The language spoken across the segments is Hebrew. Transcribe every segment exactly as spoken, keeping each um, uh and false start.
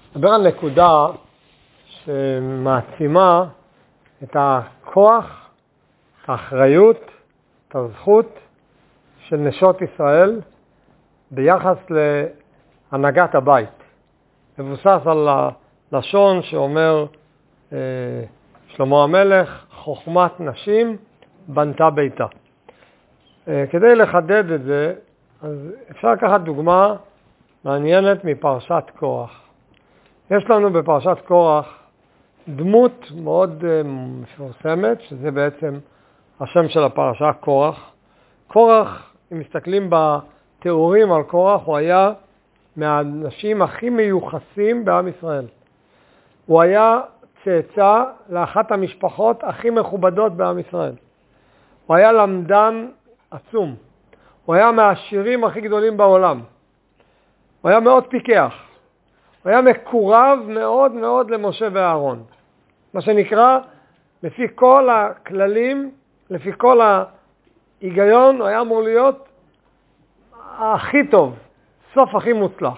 נדבר על נקודה שמעצימה את הכוח, את האחריות, את הזכות של נשות ישראל ביחס להנהגת הבית. מבוסס על הלשון שאומר אה, שלמה המלך, חוכמת נשים בנתה ביתה. אה, כדי לחדד את זה, אז אפשר לקחת דוגמה מעניינת מפרשת קורח. יש לנו בפרשת קורח דמות מאוד uh, מפורסמת, שזה בעצם השם של הפרשה, קורח. קורח, אם מסתכלים בתיאורים על קורח, הוא היה מהאנשים הכי מיוחסים בעם ישראל. הוא היה צאצא לאחת המשפחות הכי מכובדות בעם ישראל. הוא היה למדן עצום. הוא היה מהעשירים הכי גדולים בעולם. הוא היה מאוד פיקח. הוא היה מקורב מאוד מאוד למשה ואהרון. מה שנקרא, לפי כל הכללים, לפי כל ההיגיון, הוא היה אמור להיות הכי טוב, סוף הכי מוצלח.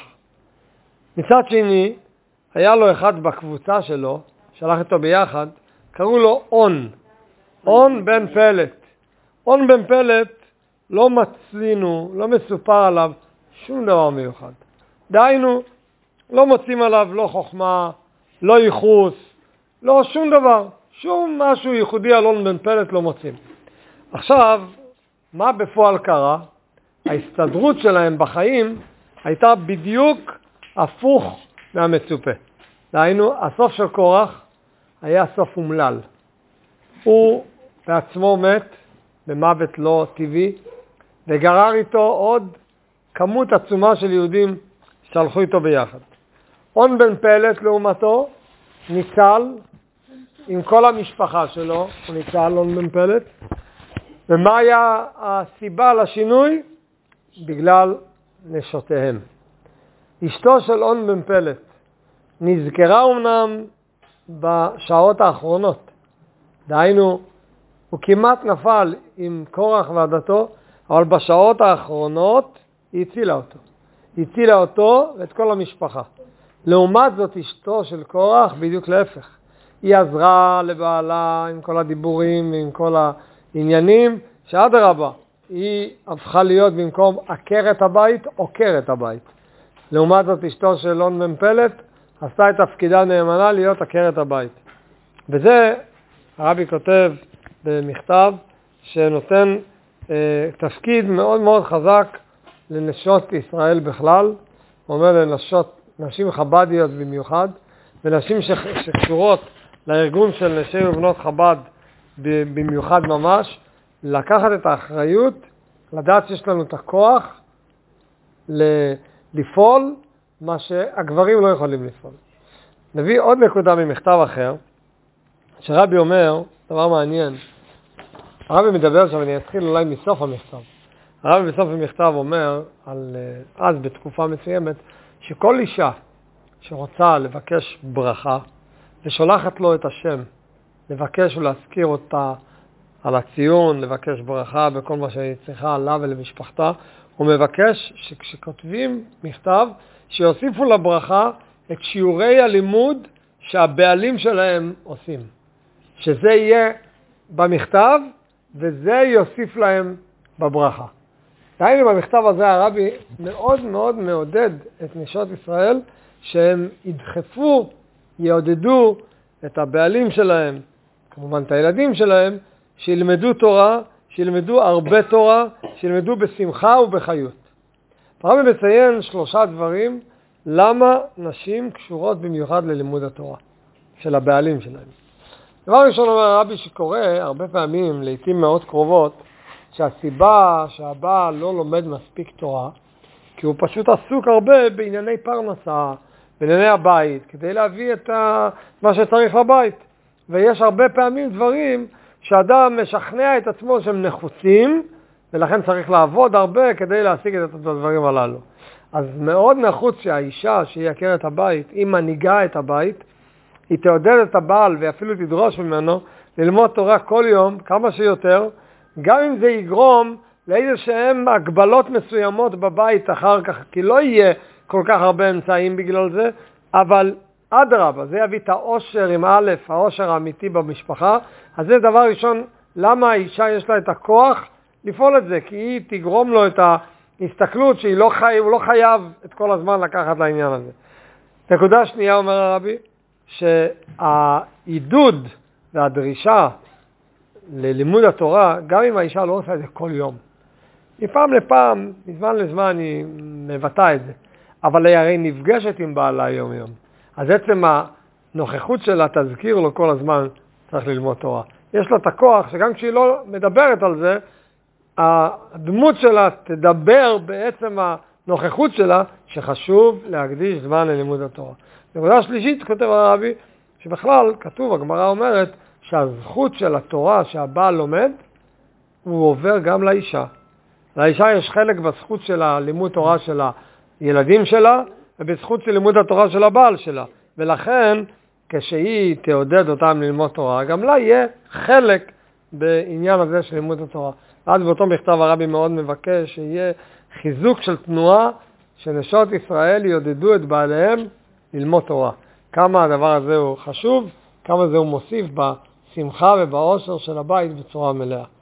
מצד שני, היה לו אחד בקבוצה שלו, שלח איתו ביחד, קראו לו און, און בן פלט. און בן פלט לא מצינו, לא מסופר עליו שום דבר מיוחד. דהיינו, לא מוצאים עליו לא חוכמה, לא ייחוס, לא שום דבר. שום משהו ייחודי על און בן פלט לא מוצאים. עכשיו, מה בפועל קרה? ההסתדרות שלהם בחיים הייתה בדיוק הפוך מהמצופה. דהיינו, הסוף של קורח היה סוף אומלל. הוא בעצמו מת במוות לא טבעי, וגרר איתו עוד כמות עצומה של יהודים שהלכו איתו ביחד. און בן פלט לעומתו ניצל עם כל המשפחה שלו, הוא ניצל און בן פלט. ומה היה הסיבה לשינוי? בגלל נשותיהם. אשתו של און בן פלט נזכרה אומנם בשעות האחרונות. דהיינו, הוא כמעט נפל עם קורח ועדתו, אבל בשעות האחרונות היא הצילה אותו. היא הצילה אותו ואת כל המשפחה. לעומת זאת, אשתו של קורח בדיוק להפך. היא עזרה לבעלה עם כל הדיבורים, עם כל העניינים, שעד הרבה, היא הפכה להיות במקום עקרת הבית, עוקרת הבית. לעומת זאת, אשתו של און בן פלט עשתה את תפקידה נאמנה להיות עקרת הבית. וזה, הרבי כותב במכתב, שנותן אה, תפקיד מאוד מאוד חזק לנשות ישראל בכלל. הוא אומר לנשות, נשים חבדיות במיוחד, ונשים שקשורות לארגון של נשי ובנות חב"ד במיוחד ממש, לקחת את האחריות, לדעת שיש לנו את הכוח לפעול מה שהגברים לא יכולים לפעול. נביא עוד נקודה ממכתב אחר, שרבי אומר, דבר מעניין, הרבי מדבר עכשיו, אני אתחיל אולי מסוף המכתב. הרבי בסוף המכתב אומר, על, אז בתקופה מסוימת, שכל אישה שרוצה לבקש ברכה, ושולחת לו את השם, לבקש ולהזכיר אותה על הציון, לבקש ברכה בכל מה שהיא צריכה עליו ולמשפחתה, הוא מבקש שכשכותבים מכתב, שיוסיפו לברכה את שיעורי הלימוד שהבעלים שלהם עושים. שזה יהיה במכתב, וזה יוסיף להם בברכה. דהיינו במכתב הזה הרבי מאוד מאוד מעודד את נשות ישראל, שהם ידחפו, יעודדו את הבעלים שלהם, כמובן את הילדים שלהם, שילמדו תורה, שילמדו הרבה תורה, שילמדו בשמחה ובחיות. הרבי מציין שלושה דברים, למה נשים קשורות במיוחד ללימוד התורה של הבעלים שלהם. דבר ראשון אומר הרבי שקורא הרבה פעמים, לעתים מאוד קרובות, שהסיבה שהבעל לא לומד מספיק תורה, כי הוא פשוט עסוק הרבה בענייני פרנסה, בענייני הבית, כדי להביא את מה שצריך לבית. ויש הרבה פעמים דברים שאדם משכנע את עצמו שהם נחוצים, ולכן צריך לעבוד הרבה כדי להשיג את הדברים הללו. אז מאוד נחוץ שהאישה שהיא עקרת הבית, היא מנהיגה את הבית, היא תעודד את הבעל ואפילו תדרוש ממנו ללמוד תורה כל יום, כמה שיותר, גם אם זה יגרום לאיזה שהם הגבלות מסוימות בבית אחר כך, כי לא יהיה כל כך הרבה אמצעים בגלל זה, אבל אדרבה, זה יביא את האושר עם א', האושר האמיתי במשפחה. אז זה דבר ראשון, למה האישה יש לה את הכוח לפעול את זה? כי היא תגרום לו את ההסתכלות שהיא לא חי, הוא לא חייב את כל הזמן לקחת לעניין הזה. נקודה שנייה, אומר הרבי, שהעידוד והדרישה ללימוד התורה, גם אם האישה לא עושה את זה כל יום. מפעם לפעם, מזמן לזמן היא מבטאה את זה. אבל היא הרי נפגשת עם בעלה יום יום. אז עצם הנוכחות שלה תזכיר לו כל הזמן צריך ללמוד תורה. יש לה את הכוח שגם כשהיא לא מדברת על זה, הדמות שלה תדבר בעצם הנוכחות שלה שחשוב להקדיש זמן ללימוד התורה. נקודה שלישית, כותב הרבי, שבכלל כתוב, הגמרא אומרת, שהזכות של התורה שהבעל לומד, הוא עובר גם לאישה. לאישה יש חלק בזכות של הלימוד תורה של הילדים שלה, ובזכות של לימוד התורה של הבעל שלה. ולכן, כשהיא תעודד אותם ללמוד תורה, גם לה יהיה חלק בעניין הזה של לימוד התורה. עד באותו מכתב הרבי מאוד מבקש שיהיה חיזוק של תנועה, שנשות ישראל יעודדו את בעליהם ללמוד תורה. כמה הדבר הזה הוא חשוב, כמה זה הוא מוסיף בשמחה ובאושר של הבית בצורה מלאה.